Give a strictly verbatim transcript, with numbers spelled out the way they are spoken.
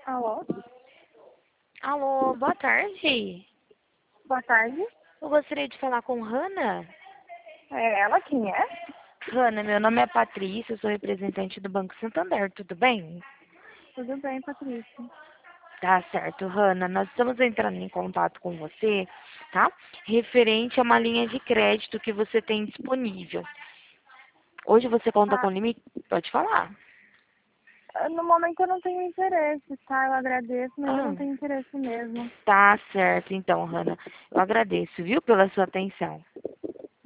Alô? Alô, boa tarde. Boa tarde. Eu gostaria de falar com Hanna. É ela quem é? Hanna, meu nome é Patrícia, eu sou representante do Banco Santander, tudo bem? Tudo bem, Patrícia. Tá certo, Hanna. Nós estamos entrando em contato com você, tá? Referente a uma linha de crédito que você tem disponível. Hoje você conta com Ah, limite? Pode falar. no momento eu não tenho interesse, tá? Eu agradeço, mas eu Ah, não tenho interesse mesmo. tá certo, então, Hanna. Eu agradeço, viu, pela sua atenção.